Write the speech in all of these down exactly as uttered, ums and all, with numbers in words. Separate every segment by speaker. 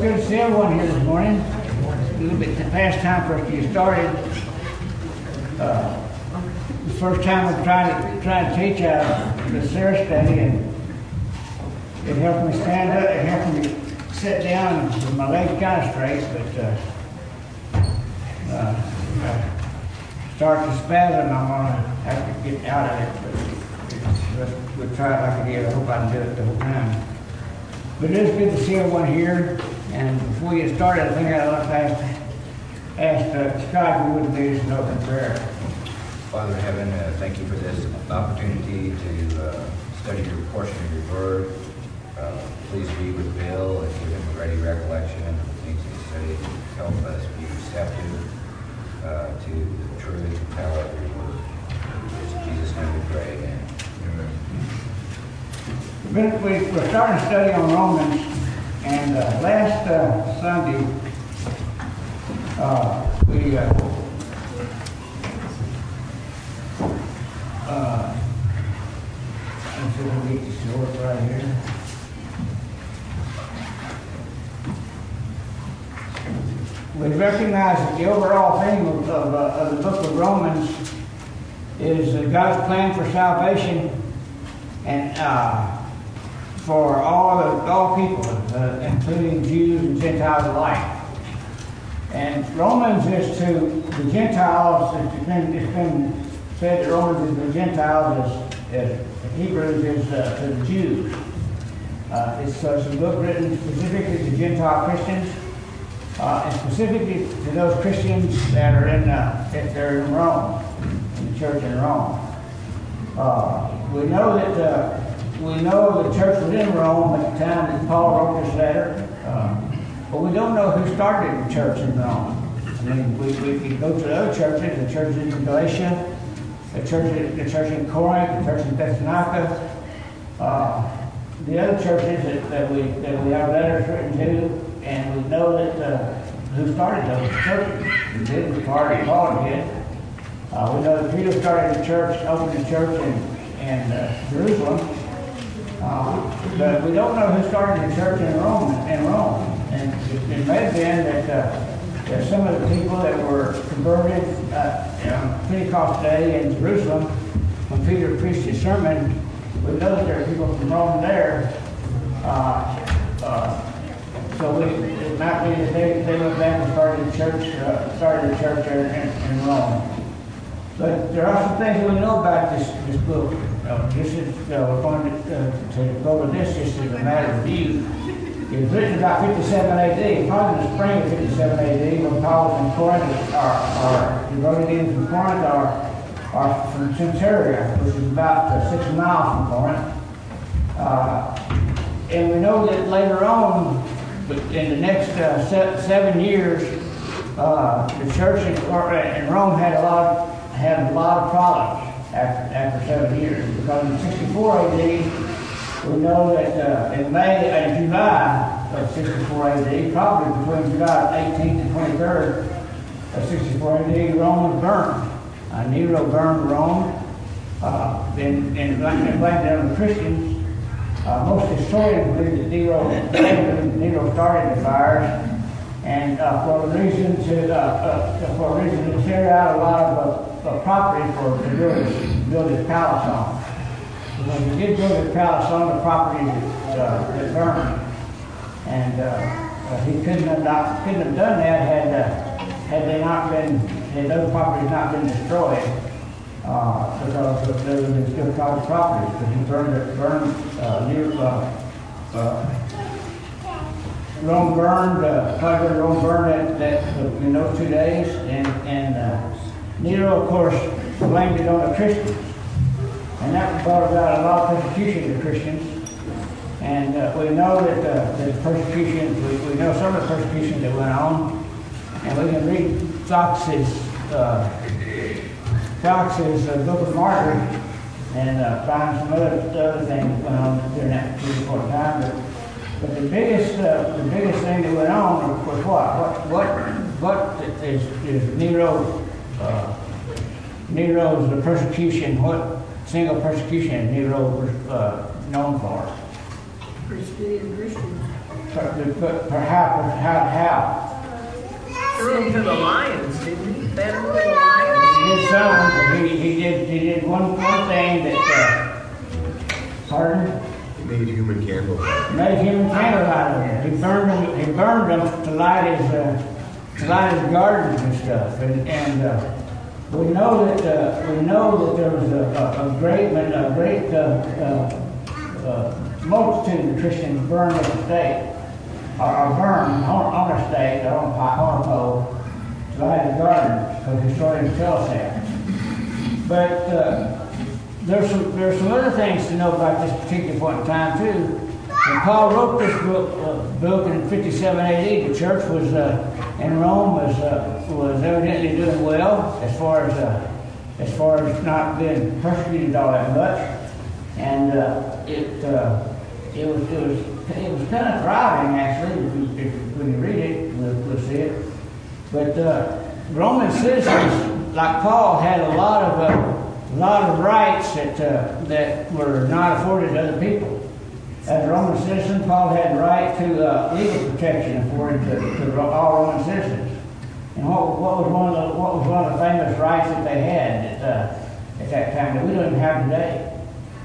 Speaker 1: good to see everyone here this morning. It's a little bit past time for us to get started. Uh, the first time I'm trying to try to teach uh, the Sarah study, and it helped me stand up. It helped me sit down with my legs kind of straight, but uh, uh, I start to spasm. I'm gonna have to get out of it. But it's, we'll try it like I did. I hope I can do it the whole time. But it is good to see everyone here. And before we get started, I think I'd like to ask, ask uh, Scott if we would lead us in open prayer.
Speaker 2: Father in heaven, uh, thank you for this opportunity to uh, study your portion of your word. Uh, please be with Bill and give him a ready recollection of the things he said. Help us be receptive uh, to the truth and power of your word. In Jesus' name we pray. Amen.
Speaker 1: Amen. We, we're starting to study on Romans, and uh, last uh, Sunday uh, we uh, uh, let's see if we get this order right here. We recognize that the overall theme of, of, uh, of the book of Romans is uh, God's plan for salvation and uh, for all the, all people, uh, including Jews and Gentiles alike. And Romans is to the Gentiles. It's been, it's been said that Romans is to the Gentiles as, as Hebrews is uh, to the Jews. Uh, it's, uh, it's a book written specifically to Gentile Christians. Uh, and specifically to those Christians that are in, uh, if they're in Rome, in the church in Rome. Uh, we know that uh, we know the church was in Rome at the time that Paul wrote this letter, uh, but we don't know who started the church in Rome. I mean, we, we, we go to the other churches, the churches in Galatia, the church, the church in Corinth, the church in Thessalonica, uh, the other churches that, that we that we have letters written to. And we know that uh, who started those churches. We did the part Paul did. Uh, we know that Peter started the church, opened the church in, in uh, Jerusalem. Uh, but we don't know who started the church in Rome. In Rome, and it, it may have been that, uh, that some of the people that were converted uh, on Pentecost Day in Jerusalem, when Peter preached his sermon, we know that there are people from Rome there. Uh, uh, So we, it might be that they, they went back and started the church, uh, started the church there in, in Rome. But there are some things that we know about this, this book. Uh, this is, uh, we're going to, uh, to go over this just as a matter of view. It was written about fifty-seven A D, probably in the spring of fifty-seven A D, when Paul was in Corinth, or, or he wrote it in from Corinth, or, or from Centuria, which is about uh, six miles from Corinth. Uh, and we know that later on, but in the next uh, se seven years, uh, the church in, in Rome had a lot of, had a lot of problems after after seven years. Because in sixty-four A D, we know that uh, in May and July of sixty-four A D, probably between July eighteenth and twenty-third of sixty-four A D, Rome was burned. Uh, Nero burned Rome, uh, and and blamed it on the Christians. Uh, most historians believe that Nero, Nero started the fires, and uh, for a reason to uh, uh, for a reason to tear out a lot of uh, uh, property for to build his, build his palace on. Because he did build his palace on the property that, uh, that burned, and uh, uh, he couldn't have not couldn't have done that had uh, had they not been had those properties not been destroyed. Uh, because they were still private properties, because he burned it, burned uh, near uh, uh, Rome burned, uh, probably Rome burned that, that uh, in those two days, and and uh, Nero, of course, blamed it on the Christians, and that brought about a lot of persecution to Christians. And uh, we know that uh, the persecution, we, we know some of the persecution that went on, and we can read Fox's. Uh, Fox's uh, Book of Martyrs, and uh, find some other, other things that went on during that period of time. But, but the biggest, uh, the biggest thing that went on was what? What? What? What is, is Nero? Uh, Nero's the persecution. What single persecution Nero was uh, known for?
Speaker 3: Persecuting Christians.
Speaker 1: but perhaps how how.
Speaker 3: Threw him to the lions, didn't he? Fed him to the lions.
Speaker 1: His son, he, he did he did one one thing that. Uh, pardon?
Speaker 4: He made human candles.
Speaker 1: Made human candles out of it. He burned them. He burned them to light his uh, to light his gardens and stuff. And, and uh, we know that uh, we know that there was a, a, a great a great uh, uh, uh, multitude of Christians burned at the stake, or, or burned on, on a stake or on, on a pole to light his gardens, because historians tell us that. But uh, there's some there's some other things to know about this particular point in time too. When Paul wrote this book, uh, book in fifty-seven A D, the church was uh, in Rome was uh, was evidently doing well as far as uh, as far as not being persecuted all that much, and uh, it uh, it was it was it was kind of thriving actually. If you, if, when you read it, we'll, we'll see it. But uh, Roman citizens like Paul had a lot of uh, a lot of rights that uh, that were not afforded to other people. As a Roman citizen, Paul had the right to uh, legal protection afforded to, to all Roman citizens. And what, what was one of the what was one of the famous rights that they had at, uh, at that time that we don't even have today?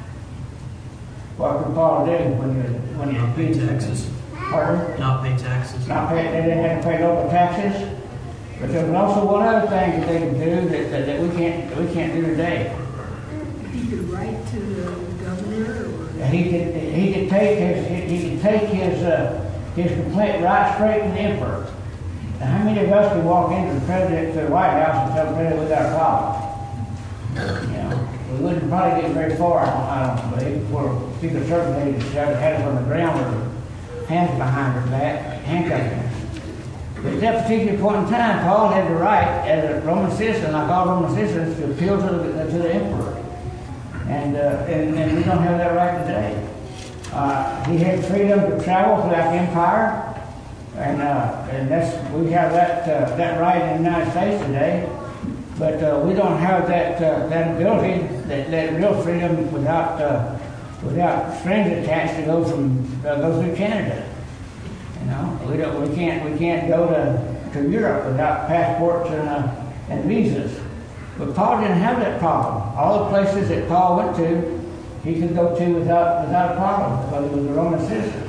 Speaker 1: What could Paul do when you when you
Speaker 5: Not pay taxes.
Speaker 1: Pardon?
Speaker 5: Not pay taxes.
Speaker 1: Not pay. They didn't have to pay local taxes. But there was also one other thing that they could do that, that, that we can't that we can't do today.
Speaker 3: He could write to the governor, or
Speaker 1: He could he could take his he could take his uh, his complaint right straight to the emperor. Now, how many of us can walk into the president to the White House and tell the president we got a problem? You know, we wouldn't probably get very far. I don't believe before Secret Service agents had us on the ground with hands behind our back, handcuffing us. But at that particular point in time, Paul had the right, as a Roman citizen, like all Roman citizens, to appeal to the to the emperor. And, uh, and and we don't have that right today. Uh, he had freedom to travel throughout the empire, and uh, and that's we have that uh, that right in the United States today. But uh, we don't have that uh, that ability, that, that real freedom without uh, without strings attached to go from uh, go through Canada. You know, we don't we can't we can't go to, to Europe without passports and uh, and visas. But Paul didn't have that problem. All the places that Paul went to, he could go to without without a problem because he was a Roman citizen.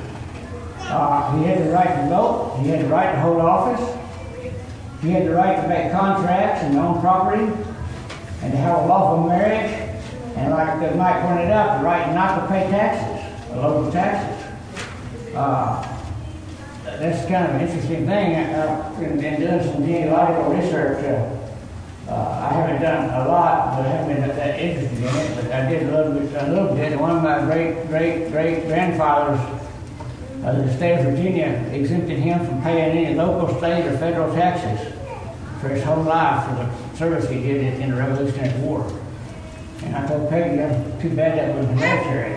Speaker 1: Uh, he had the right to vote. He had the right to hold office. He had the right to make contracts and own property, and to have a lawful marriage. And like Mike pointed out, the right not to pay taxes, local taxes. Uh, that's kind of an interesting thing. Uh, in, in doing some genealogical research. Uh, Uh, I haven't done a lot, but I haven't been that interested in it. But I did a little bit. A little bit. One of my great, great, great grandfathers of the state of Virginia exempted him from paying any local, state, or federal taxes for his whole life for the service he did in the Revolutionary War. And I told Peggy, "I'm too bad that was the military."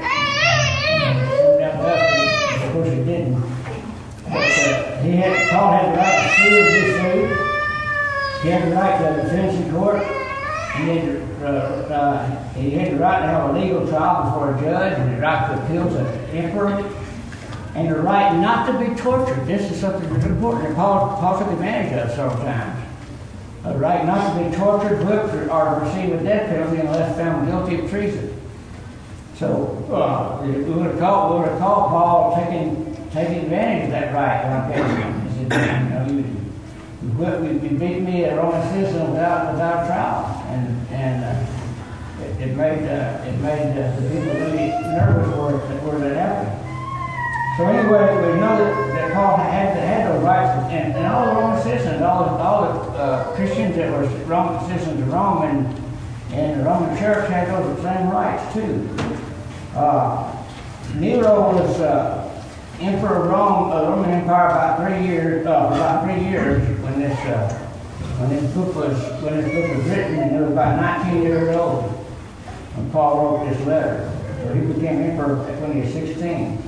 Speaker 1: And of course, he didn't. But uh, he had Paul had the right to sue and be sued. He had the right to defense in court. He had, to, uh, uh, he had the right to have a legal trial before a judge, and the right to appeal to the emperor, and the right not to be tortured. This is something that's important, and Paul, Paul took advantage of several times. The right not to be tortured, whipped, or, or to receive a death penalty unless found guilty of treason. So uh, we would have called, we would have called Paul taking taking advantage of that right on occasion. He said, you know, you. You beat me, a Roman citizen, without without trial, and and uh, it, it made uh, it made uh, the people really nervous for it for that happened. So anyway, we know that, that Paul had had those rights, and, and all the Roman citizens, all the, all the uh, Christians that were Roman citizens of Rome and and the Roman Church had those same rights too. Uh, Nero was. Uh, Emperor of Rome, uh, Roman Empire, about three years. Uh, about three years when this uh, when this book was when this book was written, and he was about nineteen years old when Paul wrote this letter. So he became emperor when he was sixteen.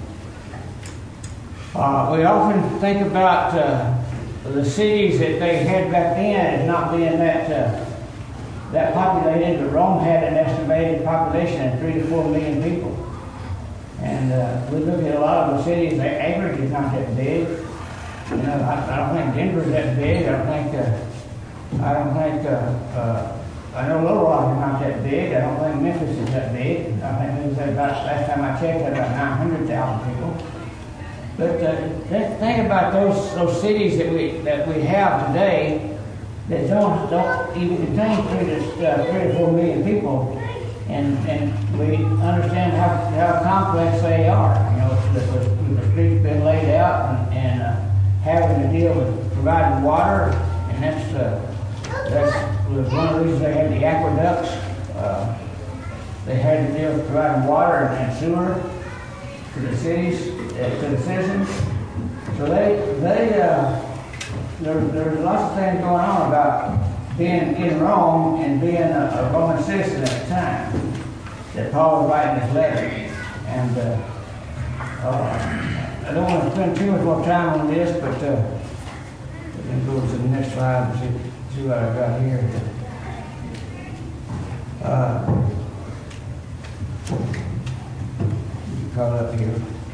Speaker 1: Uh, we often think about uh, the cities that they had back then as not being that uh, that populated, but Rome had an estimated population of three to four million people. And uh, we look at a lot of the cities, their acreage is not that big. You know, I, I don't think Denver's that big. I don't think, uh, I don't think, uh, uh, I know Little Rock is not that big. I don't think Memphis is that big. I think it was about, last time I checked, about nine hundred thousand people. But uh, th- think about those those cities that we that we have today that don't don't even contain three to uh, three to four million people, and and we understand how how complex they are. You know, the, the, the streets been laid out, and, and uh, having to deal with providing water, and that's uh, that's was one of the reasons they had the aqueducts. Uh, they had to deal with providing water and sewer to the cities, uh, to the citizens. So they they uh, there there's lots of things going on about being in Rome and being a, a Roman citizen at the time that Paul was writing this letter. And uh, uh, I don't want to spend too much more time on this, but uh, we can go to the next slide and see, see what I got here. Uh, call up here.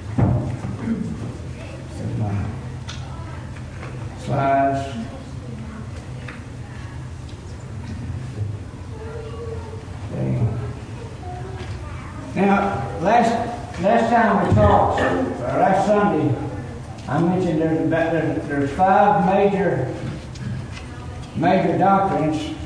Speaker 1: There's my slides. Okay. Now, last last time we talked, or last Sunday, I mentioned there's about there's, there's five major major doctrines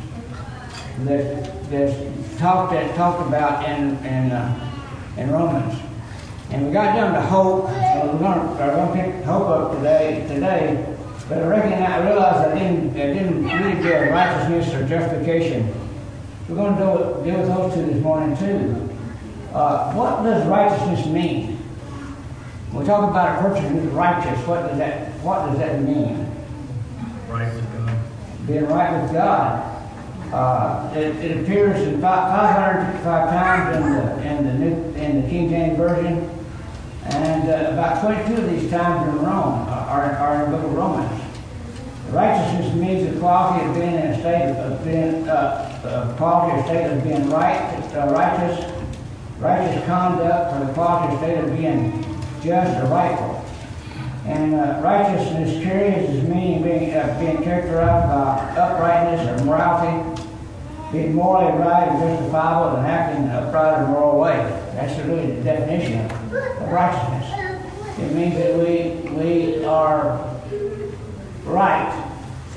Speaker 1: that that's talked that talked about in in uh, in Romans. And we got down to hope, and we're going to pick hope up today, today. But I reckon I realized I didn't, I didn't really deal with righteousness or justification. We're going to deal, deal with those two this morning too. Uh, what does righteousness mean? When we talk about a person who's righteous, what does that, what does that mean?
Speaker 3: Right with God.
Speaker 1: Being right with God. Uh, it, it appears in five hundred fifty-five times in the in the New in the King James Version, and uh, about twenty-two of these times in Rome are, are in the Book of Romans. Righteousness means the quality of being in a state of being uh, a quality or state of being right, uh, righteous, righteous conduct, or the quality or state of being just or rightful. And uh, righteousness carries its meaning being uh, being characterized by uprightness or morality, being morally right or justifiable, and acting in an upright or moral way. That's really the definition of, of righteousness. It means that we we are right,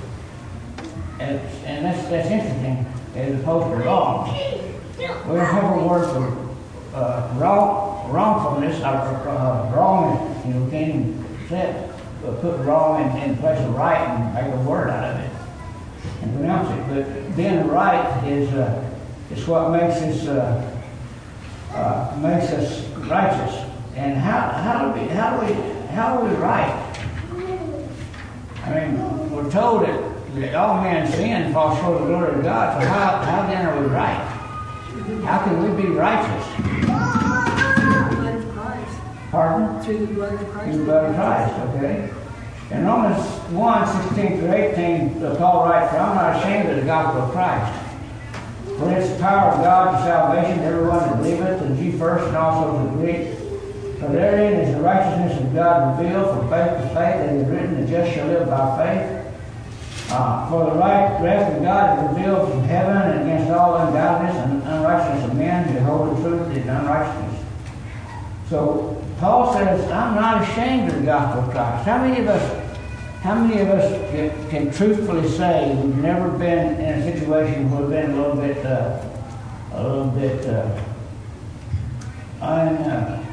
Speaker 1: and, and that's that's interesting as opposed to wrong. We don't have a word for uh, wrong wrongfulness or uh, wrong. You know, can't even say it. Put wrong in, in place of right and make a word out of it and pronounce it. But being right is uh, is what makes us uh, uh, makes us righteous. And how how do we how do we how are we right? I mean, we're told that, that all men sin and fall short of the glory of God. So how how then are we right? How can we be righteous? Pardon?
Speaker 4: Through the blood of Christ.
Speaker 1: Through the blood of Christ, okay? In Romans one, sixteen through eighteen, uh, Paul writes, "For I'm not ashamed of the gospel of Christ. For it's the power of God to salvation to everyone that believeth, to the Jew first and also to the Greek. For therein is the righteousness of God revealed from faith to faith, as it is written, the just shall live by faith. Uh, for the right wrath of God is revealed from heaven against all ungodliness and unrighteousness of men who hold the truth in unrighteousness." So Paul says, I'm not ashamed of the gospel of Christ. How many of us, how many of us can, can truthfully say we've never been in a situation where we've been a little bit, uh, a little bit uh, un, uh,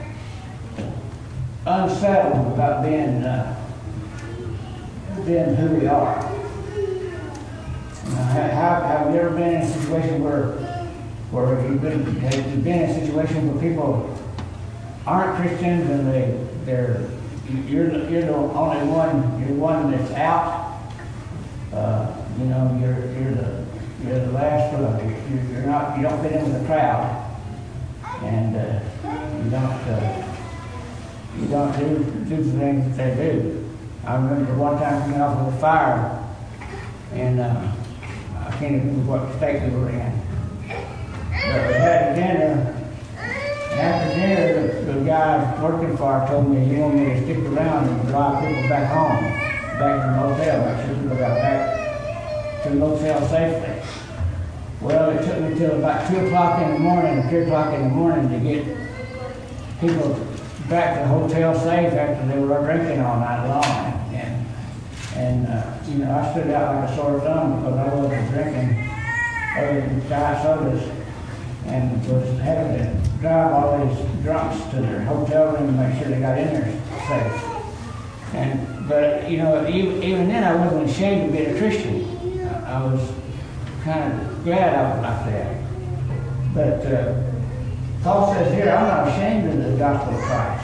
Speaker 1: unsettled about being, uh, being who we are? You know, have, have you ever been in a situation where, where you've been, have you been in a situation where people aren't Christians and they they're you're the, you're the only one you're one that's out. Uh, you know you're you're the you're the last one. You're, you're not you don't fit in with the crowd, and uh, you don't uh, you don't do do the things that they do. I remember one time coming off of a fire, and uh, I can't even remember what state we were in, but we had dinner. after dinner, the, the guy working for her told me he wanted me to stick around and drive people back home, back to the motel, make sure people got back to the motel safely. Well, it took me till about two o'clock in the morning, three o'clock in the morning to get people back to the hotel safe after they were drinking all night long. And, and uh, you know, I stood out like a sore thumb because I wasn't drinking other than diet sodas and was having to drive all these drunks to their hotel room to make sure they got in there safe. And, but, you know, even, even then I wasn't ashamed to be a Christian. I, I was kind of glad I was like that. But uh, Paul says here, I'm not ashamed of the gospel of Christ.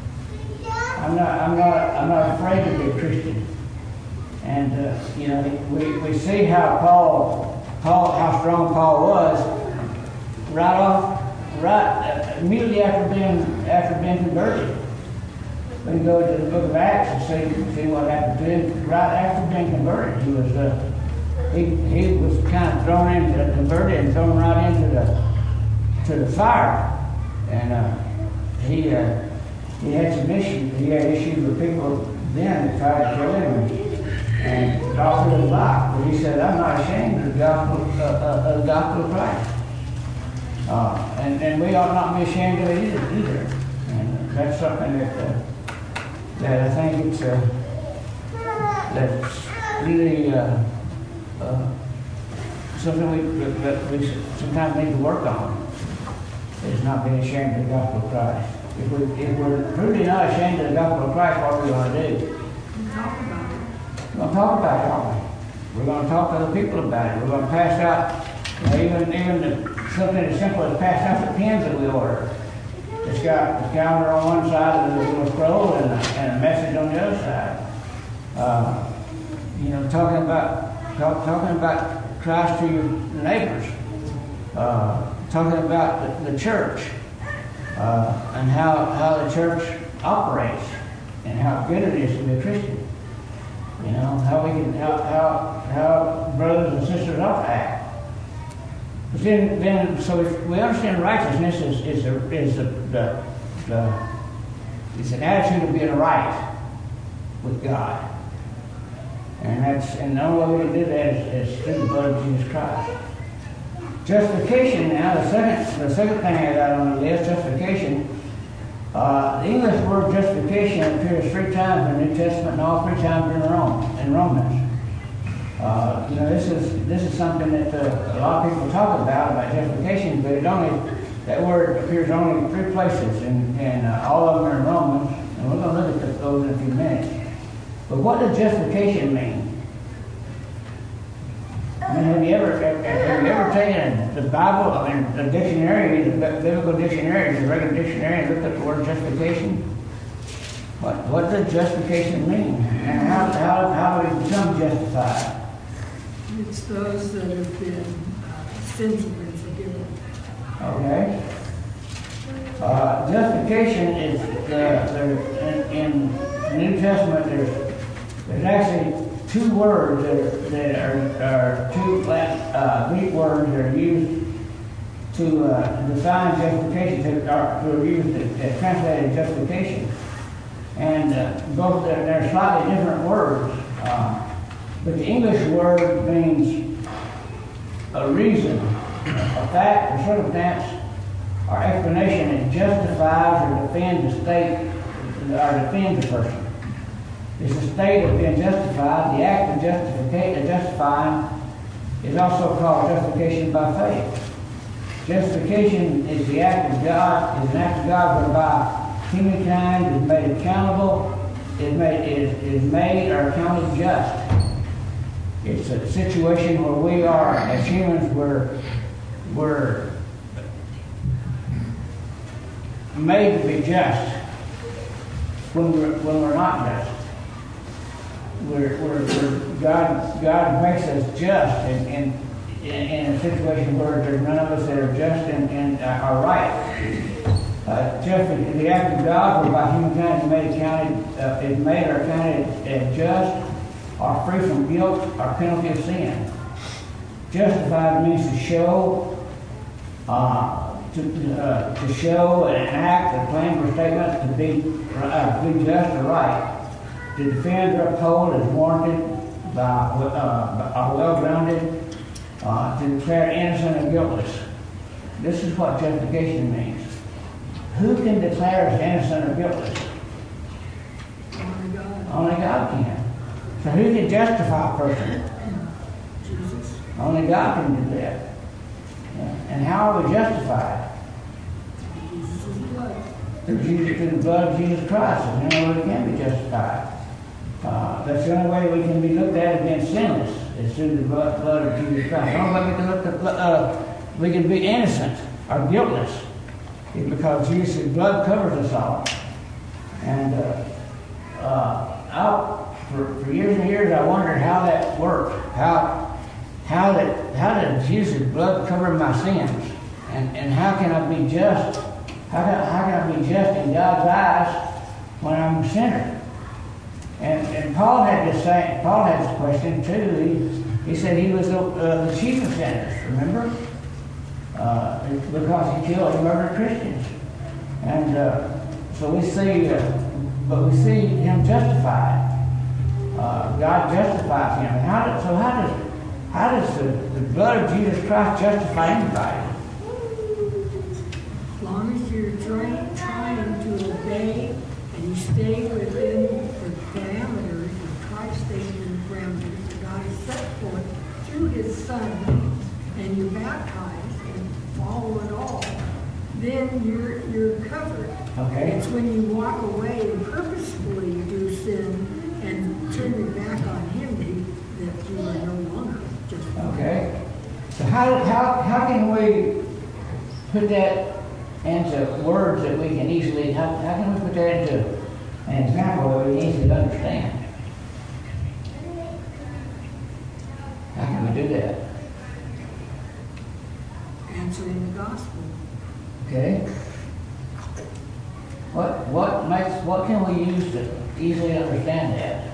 Speaker 1: I'm not, I'm not, I'm not afraid to be a Christian. And, uh, you know, we, we see how Paul, Paul, how strong Paul was right off, right, uh, immediately after being, after being converted. We can go to the book of Acts and see, see what happened to him. Right after being converted, he was, uh, he, he was kind of thrown into, converted and thrown right into the, to the fire. And uh, he, uh, he had some issues. He had issues with people then that tried to kill him. And all through his life. But he said, I'm not ashamed of the gospel, uh, uh, of the gospel of Christ. Uh, and, and we ought not be ashamed of it either. either. And that's something that, uh, that I think it's, uh, that's really uh, uh, something we, that we sometimes need to work on, is not being ashamed of the gospel of Christ. If, we, if we're truly not ashamed of the gospel of Christ, what are we going to do?
Speaker 4: Talk about it.
Speaker 1: We're going to talk about it, aren't we? We're going to talk to other people about it. We're going to pass out, you know, even, even the, something as simple as passing out the pens that we order. It's got the calendar on one side of the little scroll and a, and a message on the other side. Uh, you know, talking about talk, talking about Christ to your neighbors. Uh, talking about the, the church uh, and how, how the church operates and how good it is to be a Christian. You know, how we can, how, how, how brothers and sisters ought to act. But then, then, so if we understand righteousness is, is, a, is a, the, the, it's an attitude of being right with God. And that's, and the only way we can do that is, is through the blood of Jesus Christ. Justification now, the second, the second thing I got on the list, justification. Uh, the English word justification appears three times in the New Testament and all three times in Rome, in Romans. Uh, you know, this is this is something that uh, a lot of people talk about, about justification, but it only, that word appears only in three places, and, and uh, all of them are in Romans, and we're going to look at those in a few minutes. But what does justification mean? I mean, have you ever have, have you ever taken the Bible, I mean, a dictionary, the biblical dictionary, the regular dictionary, and looked up the word justification? What what does justification mean? And how how how do we become justified?
Speaker 4: It's those that have been, uh, sins have been forgiven.
Speaker 1: Okay. Uh, justification is the, the in, in the New Testament. There's there's actually two words that are, that are, are two Latin, uh, Greek words that are used to uh, define justification, to, or, to are used as translated justification. And uh, both they're, they're slightly different words. Uh, but the English word means a reason, a fact, or circumstance, or explanation that justifies or defends the state, or defends a person. It's a state of being justified. The act of justification, justifying is also called justification by faith. Justification is the act of God, is an act of God whereby humankind is made accountable, is made, is, is made or accounted just. It's a situation where we are, as humans, we're, we're made to be just when we're, when we're not just. We're, we're, we're, God, God makes us just in, in, in a situation where there's none of us that are just and, and uh, are right. Uh, just the act of God whereby humankind is made, accounted, uh, is made or counted as just, or free from guilt or penalty of sin. Justified means to show, uh, to, uh, to show and act and claim for statements to be, uh, to be just or right, to defend or uphold as warranted by, uh, are well-grounded, uh, to declare innocent and guiltless. This is what justification means. Who can declare us innocent or guiltless?
Speaker 4: Only God.
Speaker 1: Only God can. So who can justify a person?
Speaker 4: Jesus.
Speaker 1: Only God can do that. Yeah. And how are we justified?
Speaker 4: Jesus' blood.
Speaker 1: Through, Jesus, through the blood of Jesus Christ. That's the only way we can be justified. Uh, that's the only way we can be looked at as being sinless, is through the blood, blood of Jesus Christ. The only way we can look at, uh, we can be innocent or guiltless is because Jesus' blood covers us all. And uh, uh, I, for, for years and years, I wondered how that worked. How how did how did Jesus' blood cover my sins? And and how can I be just? How can, how can I be just in God's eyes when I'm a sinner? And, and Paul had this same, Paul had this question too. He, he said he was the, uh, the chief of sinners, remember? Uh, because he killed and murdered Christians. And uh, so we see, uh, but we see him justified. Uh, God justifies him. And how does, so how does, how does the, the blood of Jesus Christ justify anybody?
Speaker 4: As long as you're trying, trying to obey and you stay within the parameters of Christ stays in the parameters that God has set forth through His Son, and you're baptized and follow it all, then you're you're covered.
Speaker 1: Okay.
Speaker 4: It's when you walk away and purposefully do sin and turn your back on Him that, that you are no longer justified.
Speaker 1: Okay. So how, how, how can we put that into words that we can easily, how, how can we put that into an example that we can easily understand? How can we do that?
Speaker 4: Answering the gospel.
Speaker 1: Okay. What what makes what can we use to easily understand that?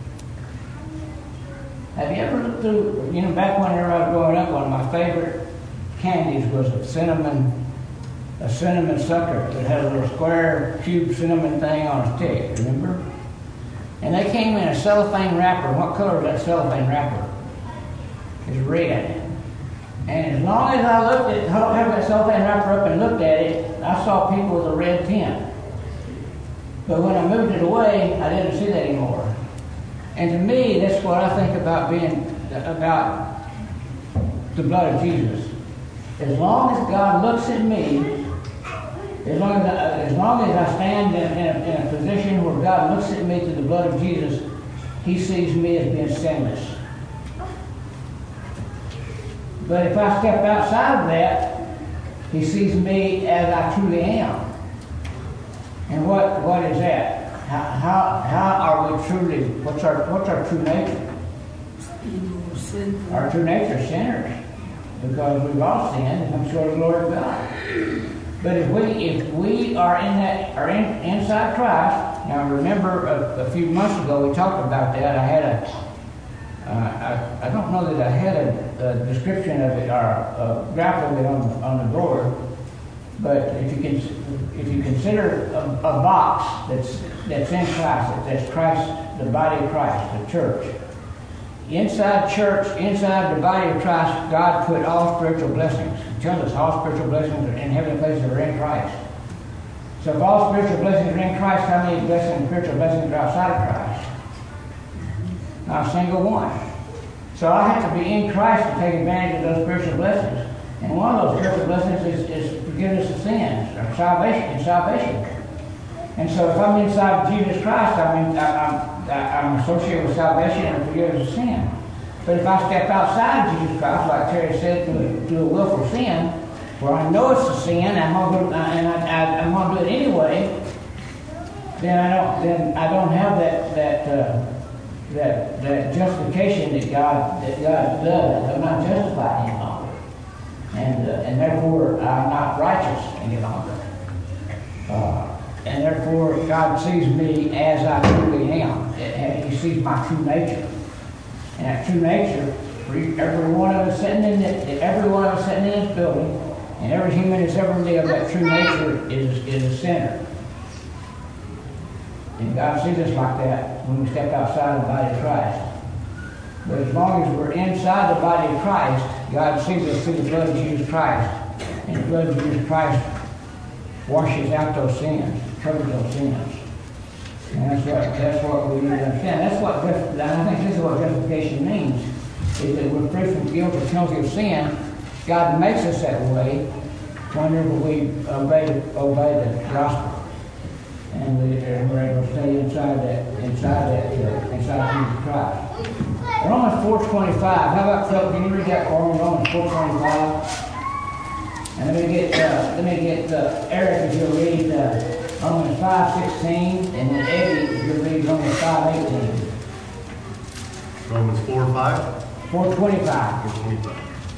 Speaker 1: Have you ever looked through, you know, back when I was growing up, one of my favorite candies was a cinnamon, a cinnamon sucker that had a little square cube cinnamon thing on a stick, remember? And they came in a cellophane wrapper. What color is that cellophane wrapper? It's red. And as long as I looked at, held that cellophane wrapper up and looked at it, I saw people with a red tint. But when I moved it away, I didn't see that anymore. And to me, that's what I think about being, about the blood of Jesus. As long as God looks at me, as long as I, as long as I stand in, in, a, in a position where God looks at me through the blood of Jesus, He sees me as being sinless. But if I step outside of that, He sees me as I truly am. And what, what is that? How, how, how are we truly, what's our, what's our true nature?
Speaker 4: Evil, sinful.
Speaker 1: Our true nature is sinners. Because we've all sinned and come short of the glory of God. But if we if we are in that are in, inside Christ, now remember a, a few months ago we talked about that. I had a uh, I, I don't know that I had a, a description of it or a graph of it on on the board. But if you can if you consider a, a box that's that's in Christ, that's Christ, the body of Christ, the church. Inside church, inside the body of Christ, God put all spiritual blessings. He tells us all spiritual blessings in heavenly places are in Christ. So if all spiritual blessings are in Christ, how many blessings, spiritual blessings are outside of Christ? Not a single one. So I have to be in Christ to take advantage of those spiritual blessings. And one of those spiritual blessings is, is forgiveness of sins, or salvation, and salvation. And so if I'm inside Jesus Christ, I'm, in, I'm, I'm associated with salvation and forgiveness of sin. But if I step outside Jesus Christ, like Terry said, to, to a willful sin, where I know it's a sin, and I'm going to, and I, I, I'm going to do it anyway, then I don't, then I don't have that that uh, that that justification that God that God does. I'm not justified any longer, and uh, and therefore I'm not righteous any longer. Uh, And therefore, God sees me as I truly am. He sees my true nature. And that true nature, for every one of us sitting in this, every one of us sitting in this building, And every human that's ever lived that true nature is, is a sinner. And God sees us like that when we step outside the body of Christ. But as long as we're inside the body of Christ, God sees us through the blood of Jesus Christ. And the blood of Jesus Christ washes out those sins, covers those sins. And that's what, that's what we need to understand. That's what, I think this is what justification means, is that we're free from guilt or penalty of sin. God makes us that way whenever we obey, obey the gospel. And we, we're able to stay inside that, inside that, uh, inside Jesus Christ. Romans four twenty-five. How about Philip? Can you read that for me? Romans four twenty-five. And let me get, uh, let me get uh, Eric if you'll read uh, Romans five sixteen, and then Eddie if you'll read Romans five eighteen.
Speaker 5: Romans four five.
Speaker 1: Four twenty-five.
Speaker 5: Four twenty-five.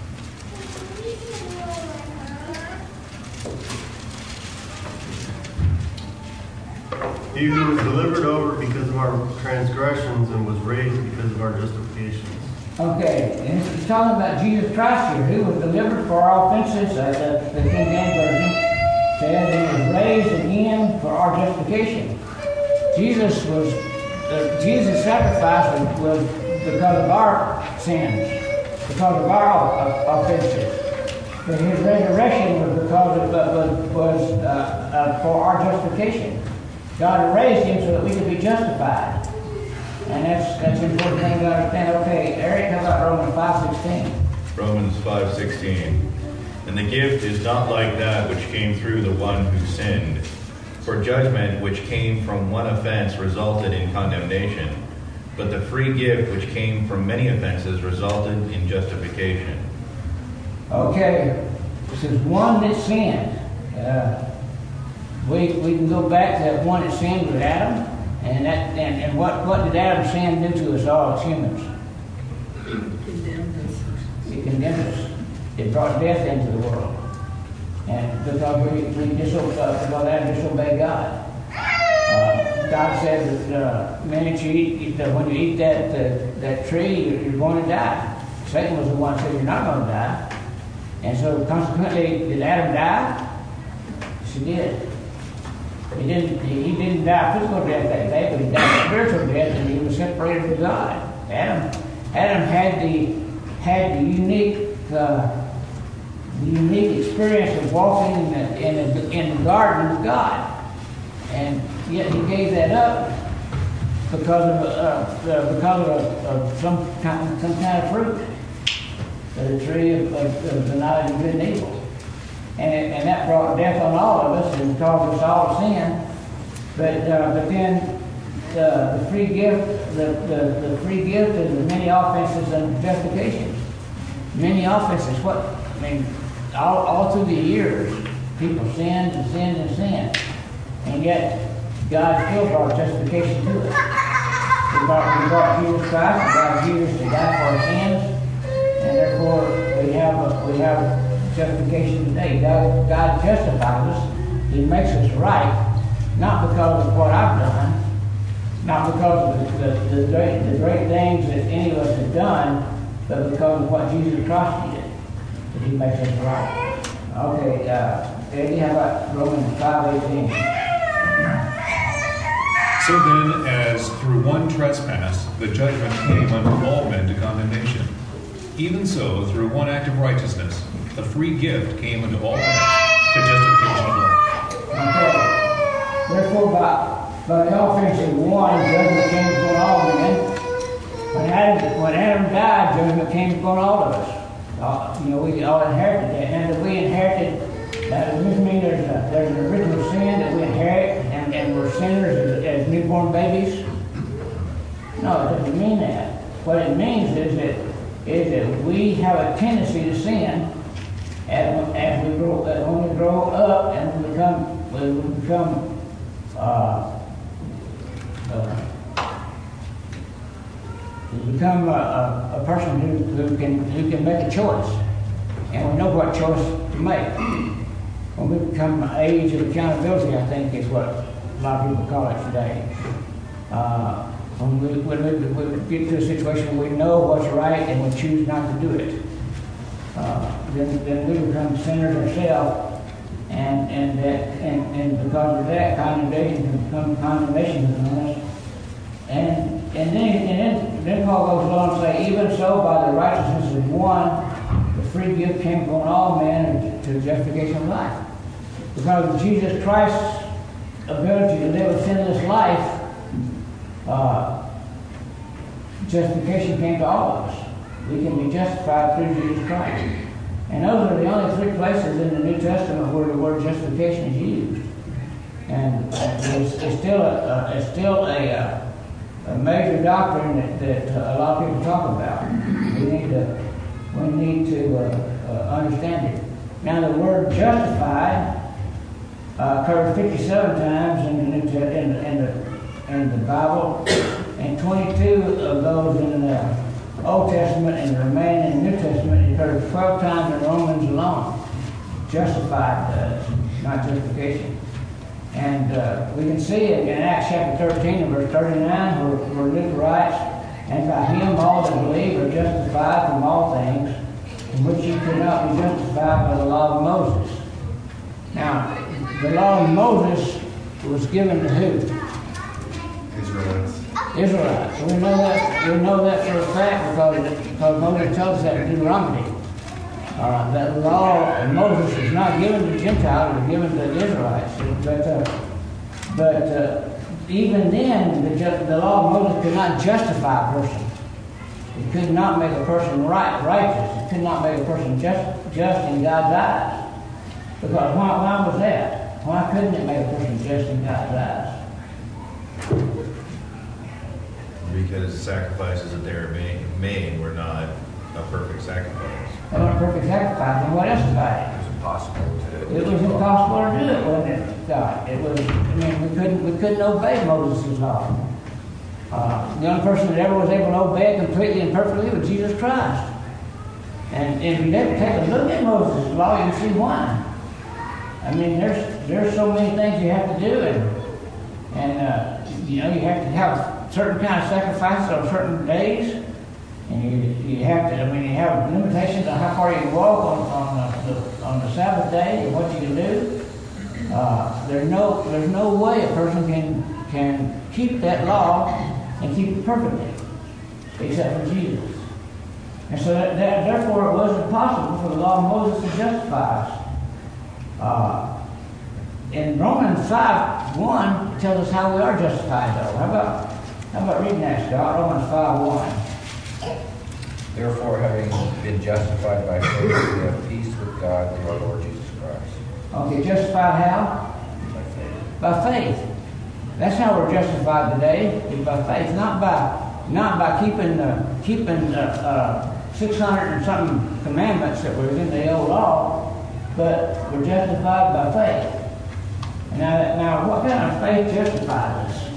Speaker 5: He who was delivered over because of our transgressions and was raised because of our justifications.
Speaker 1: Okay, and it's talking about Jesus Christ here, who was delivered for our offenses, uh, the, the King James Version says he was raised again for our justification. Jesus was, uh, Jesus' sacrifice was, was because of our sins, because of our uh, offenses. But his resurrection was because of, uh, was, was uh, uh, for our justification. God raised him so that we could be justified. And that's that's an important thing to understand. Okay, Eric, how about Romans five sixteen?
Speaker 6: Romans five sixteen. And the gift is not like that which came through the one who sinned. For judgment which came from one offense resulted in condemnation, but the free gift which came from many offenses resulted in justification.
Speaker 1: Okay, this is one that sinned. Uh, we we can go back to that one that sinned with Adam. And that and, and what, what did Adam's sin do to us all as humans? It condemned us. It brought death into the world. And because we, we disobeyed, uh, because Adam disobeyed God. Uh, God said that uh, minute you eat, that when you eat that uh, that tree, you're, you're going to die. Satan was the one that said you're not going to die. And so consequently, did Adam die? Yes, he did. He didn't, he didn't die physical death that day, but he died spiritual death, and he was separated from God. Adam, Adam had the had the unique uh, the unique experience of walking in the, in the in the garden of God, and yet he gave that up because of uh, because of, of some kind some kind of fruit, the tree of, of, of the knowledge of good and evil. And, it, and that brought death on all of us and caused us all to sin. But uh, but then uh, the free gift, the, the, the free gift is the many offenses and justifications. Many offenses. What I mean, all, all through the years, people sinned and sinned and sinned, and yet God still brought justification to us. He brought, he brought Jesus Christ, and God Jesus to die for our sins, and therefore we have a, we have. justification today. God, God justifies us. He makes us right, not because of what I've done, not because of the, the, the, great, the great things that any of us have done, but because of what Jesus Christ did, that he makes us right. Okay, uh, Eddie, how about Romans five eighteen?
Speaker 7: So then, as through one trespass the judgment came unto all men to condemnation, even so, through one act of righteousness, the free gift came unto all men to justification of life.
Speaker 1: Okay. Therefore, by, by the offense of one, judgment came upon all men. When Adam, when Adam died, judgment came upon all of us. Uh, you know, we all inherited that. And that we inherited, that doesn't mean there's, a, there's an original sin that we inherit and, and we're sinners as, as newborn babies. No, it doesn't mean that. What it means is that, is that we have a tendency to sin. As, as we grow, as when we grow up and we become, when we become, uh, uh, we become a, a, a person who, who can who can make a choice, and we know what choice to make. When we become an age of accountability, I think is what a lot of people call it today. Uh, when we when we, we get to a situation where we know what's right and we choose not to do it. uh, then, then we become sinners ourselves. And and that and, and because of that, condemnation can become condemnation on us. And and then and then, then Paul goes on to say, even so, by the righteousness of one, the free gift came upon all men to justification of life. Because of Jesus Christ's ability to live a sinless life, uh, justification came to all of us. We can be justified through Jesus Christ. And those are the only three places in the New Testament where the word justification is used. And it's, it's still a, a it's still a, a, a major doctrine that, that a lot of people talk about. We need to we need to uh, uh, understand it. Now, the word justified uh, occurs fifty-seven times in the New Te- in, the, in the in the Bible, and twenty-two of those in the Old Testament, and the remaining in the New Testament. It occurs twelve times in Romans alone. Justified, uh, not justification. And uh, we can see it in Acts chapter thirteen and verse thirty-nine, where, where Luke writes, and by him all that believe are justified from all things, in which you could not be justified by the law of Moses. Now, the law of Moses was given to who?
Speaker 5: Israelites.
Speaker 1: Israelites. We know that we know that for a fact because, because Moses tells us that in Deuteronomy. Uh, that the law of Moses is not given to Gentiles, it was given to the Israelites. But uh, but uh, even then, the, ju- the law of Moses could not justify a person. It could not make a person right, righteous. It could not make a person just just in God's eyes. Because why, why was that? Why couldn't it make a person just in God's eyes?
Speaker 6: Because the sacrifices that they were made, made were not a perfect sacrifice.
Speaker 1: They weren't a perfect sacrifice, and what else about it?
Speaker 2: It was impossible to.
Speaker 1: It was impossible to do it, wasn't it, God? It was, I mean, we couldn't, we couldn't obey Moses' law. Uh, the only person that ever was able to obey it completely and perfectly was Jesus Christ. And if you ever take a look at Moses' law, you can see why. I mean, there's there's so many things you have to do, and and uh, you know, you have to have certain kind of sacrifices on certain days. And you, you have to, I mean, you have limitations on how far you can walk on, on, the, on the Sabbath day and what you can do. Uh, there's no there's no way a person can can keep that law and keep it perfectly, except for Jesus. And so that, that, therefore it wasn't possible for the law of Moses to justify us. Uh, in Romans five one, it tells us how we are justified, though. How about how about reading that, Scott? Romans five one.
Speaker 2: Therefore, having been justified by faith, we have peace with God through our Lord Jesus Christ.
Speaker 1: Okay, justified how?
Speaker 2: By faith.
Speaker 1: By faith. That's how we're justified today, is by faith, not by not by keeping uh, keeping uh, uh, six hundred and something commandments that were in the old law, but we're justified by faith. Now, now, what kind of faith justifies us?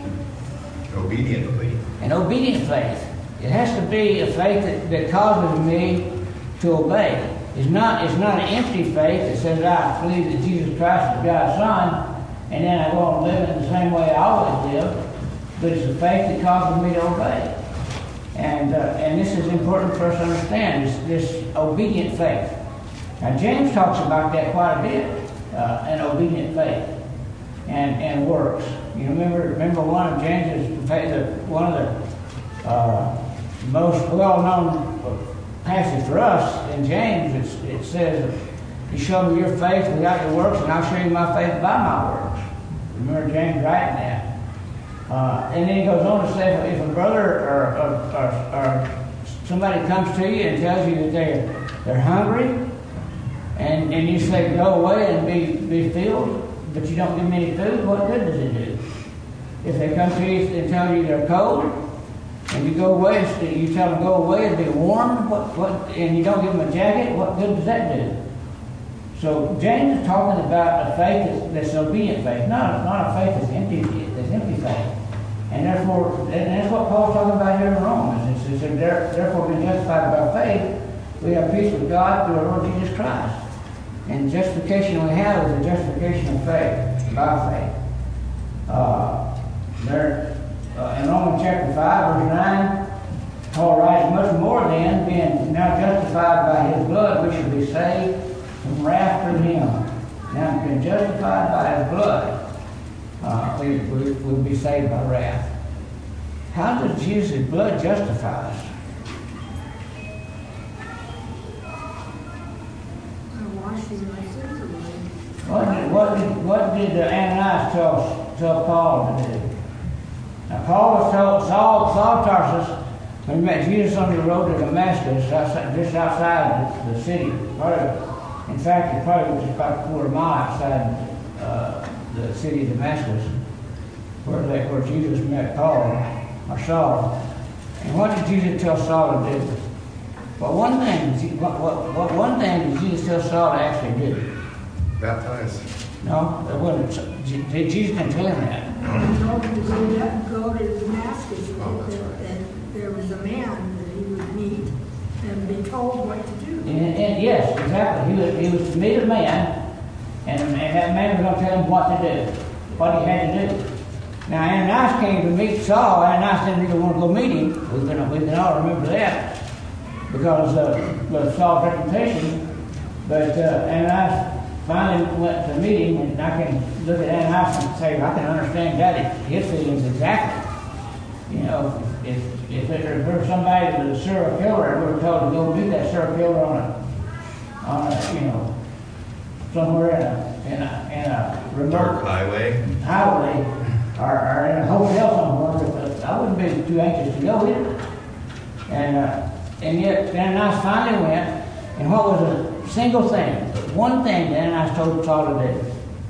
Speaker 6: Obediently.
Speaker 1: An obedient faith. It has to be a faith that, that causes me to obey. It's not, it's not an empty faith that says I believe that Jesus Christ is God's Son, and then I go on living the same way I always live. But it's a faith that causes me to obey. And uh, and this is important for us to understand, this, this obedient faith. Now, James talks about that quite a bit, uh, an obedient faith and, and works. You remember remember one of James's faith, one of the uh, most well-known passage for us in James. It's, it says, "You show me your faith without your works, and I'll show you my faith by my works." Remember James writing that. Uh, and then he goes on to say, if a brother or, or, or, or somebody comes to you and tells you that they're, they're hungry, and, and you say, "Go away and be, be filled," but you don't give them any food, what good does it do? If they come to you and tell you they're cold, and you go away, and you tell them go away and be warm, what, what, and you don't give them a jacket, what good does that do? So James is talking about a faith that's, that's obedient faith, not, not a faith that's empty, that's empty faith. And therefore, and that's what Paul's talking about here in Romans. It says, therefore, being justified by faith, we have peace with God through our Lord Jesus Christ. And the justification we have is the justification of faith, by faith. Uh, there, uh, in Romans chapter five, verse nine, Paul writes, much more then, being now justified by his blood, we shall be saved from wrath through him. Now being justified by his blood, uh, we we will be saved by wrath. How does Jesus' blood justify us?
Speaker 4: Washing my sins away.
Speaker 1: What did, what did, what did uh, Ananias tell, tell Paul to do? Now, Paul was told, Saul, Saul Tarsus, when he met Jesus on the road to Damascus, outside, just outside the, the city. Probably, in fact, it probably was about a quarter mile outside uh, the city of Damascus, where, they, where Jesus met Paul, or Saul. And what did Jesus tell Saul to do? Well, one thing, what, what, what one thing did Jesus tell Saul to actually do?
Speaker 8: Baptized.
Speaker 1: No, it wasn't. Jesus didn't tell him that.
Speaker 4: He told him to go to, go to Damascus,
Speaker 8: Oh, that's
Speaker 4: that,
Speaker 8: right.
Speaker 4: that there was a man that he would meet and be told what to do.
Speaker 1: And, and yes, exactly. He was, he was to meet a man, and, and that man was going to tell him what to do, what he had to do. Now, Ananias came to meet Saul. Ananias didn't really want to go meet him. We can, we can all remember that because uh, of Saul's reputation. But uh, Ananias finally went to meet him, and I can look at Ananias and say, I can understand that his feelings exactly. You know, if if there were somebody that was a serial killer, and we were told to go meet that serial killer on a, on a, you know, somewhere in a in a, in a remote
Speaker 6: Dark highway.
Speaker 1: highway, or, or in a hotel somewhere, but I wouldn't be too anxious to go either. And uh, and yet Ananias finally went, and what was a single thing, one thing that Ananias told Saul to do.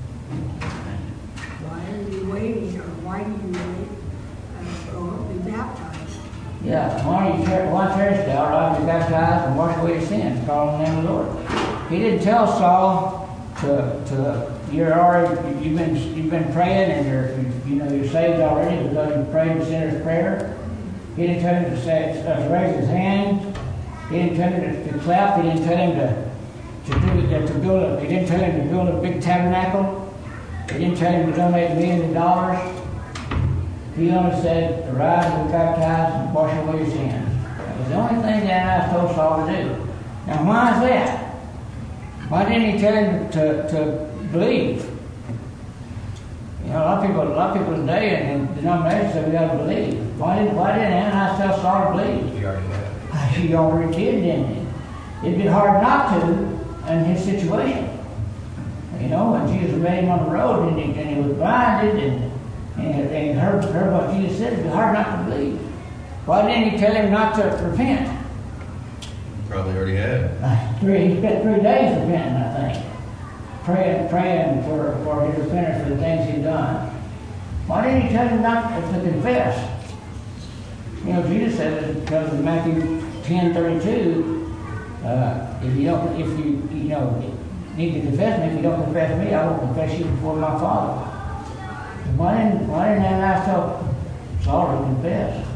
Speaker 4: Why are you waiting, or why do you wait and go be baptized?
Speaker 1: Yeah, why don't you tear, why tear down, right, be baptized and wash away your sins, call on the name of the Lord. He didn't tell Saul to to you're already you've been you've been praying and you're you know you're saved already because you prayed the sinner's prayer. He didn't tell him to say uh, to raise his hand. He didn't tell him to, to clap. He didn't tell him to to do uh, to build a. He didn't tell him to build a big tabernacle. He didn't tell him to donate millions of dollars. He only said to rise and be baptized and wash away your sins. That was the only thing that Ananias told Saul to do. Now, why is that? Why didn't he tell him to, to believe? You know, a lot of people, a lot of people today in denominations say we got to believe. Why didn't Why didn't Ananias tell Saul to believe?
Speaker 2: We already have.
Speaker 1: He already did, didn't he? It'd be hard not to in his situation. You know, when Jesus met him on the road and he, and he was blinded and, and, and he heard, heard what Jesus said, it'd be hard not to believe. Why didn't he tell him not to repent?
Speaker 6: Probably already had.
Speaker 1: Uh, three, he spent three days repenting, I think. Praying, praying for, for his repentance for the things he'd done. Why didn't he tell him not to confess? You know, Jesus said it because of Matthew ten thirty-two, uh, if you don't, if you, you know, need to confess me, if you don't confess me, I will confess you before my Father. Why didn't, why didn't Ananias tell Saul to confess?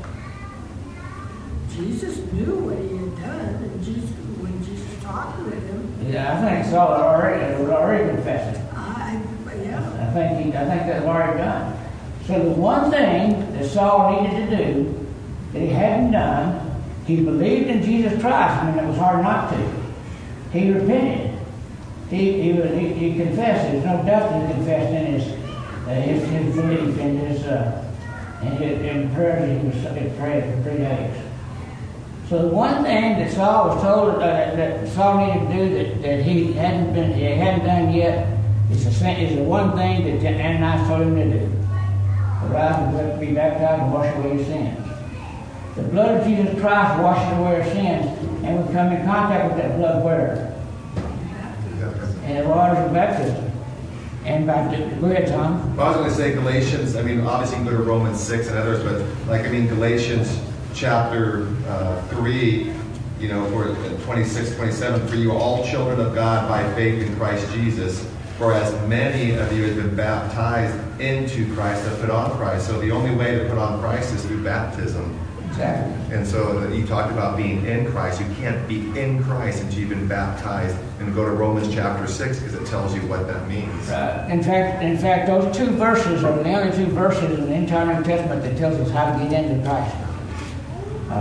Speaker 4: Jesus knew what he had done, and Jesus, when Jesus talked with him,
Speaker 1: Yeah, I think Saul had already, was already confessing.
Speaker 4: I, yeah.
Speaker 1: I think he, I think that was already done. So the one thing that Saul needed to do that he hadn't done, he believed in Jesus Christ. I mean, it was hard not to. He repented. He he was, he, he confessed. There's no doubt that he confessed in his uh, his, his belief in his uh, in his in prayers he was he prayed for three days. So the one thing that Saul was told uh, that, that Saul needed to do that, that he hadn't been he hadn't done yet is the is the one thing that Ananias told him to do: arise and be baptized and wash away your sins. The blood of Jesus Christ washes away our sins, and we come in contact with that blood where? In the waters of baptism. And by go ahead, Tom.
Speaker 8: Well, I was going to say Galatians. I mean, obviously you can go to Romans six and others, but like I mean Galatians chapter uh, three, you know, for twenty-six, twenty-seven. For you are all children of God by faith in Christ Jesus. For as many of you have been baptized into Christ have put on Christ. So the only way to put on Christ is through baptism.
Speaker 1: Exactly.
Speaker 8: And so you talked about being in Christ. You can't be in Christ until you've been baptized. And go to Romans chapter six because it tells you what that means.
Speaker 1: Right. In fact, in fact, those two verses are the only two verses in the entire New Testament that tells us how to get into Christ. Uh,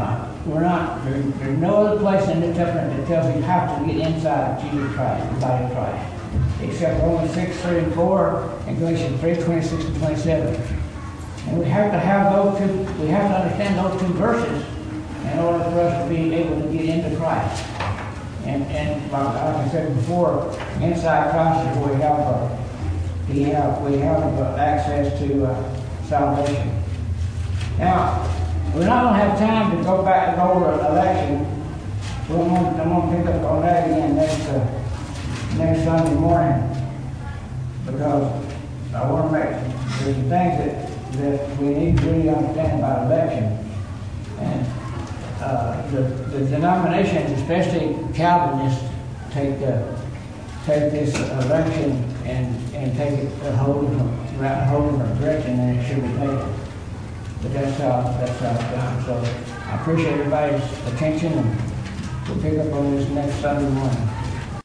Speaker 1: we're not, there, there's no other place in the New Testament that tells you you have to get inside Jesus Christ, the body of Christ, except Romans six, three and four, and Galatians three, twenty-six and twenty-seven. And we have to have those two, we have to understand those two verses in order for us to be able to get into Christ. And, and like, like I said before, inside Christ is where we have, uh, we have, we have uh, access to uh, salvation. Now, we're not going to have time to go back and go over an election. We're going to, I'm going to pick up on that again next, uh, next Sunday morning, because I want to make, there's some things that, that we need to really understand about election. And uh, the, the denominations, especially Calvinists, take uh, take this election and, and take it a whole different, a whole different direction than it should be taken. But that's how, that's how it's done. So I appreciate everybody's attention, and we'll pick up on this next Sunday morning.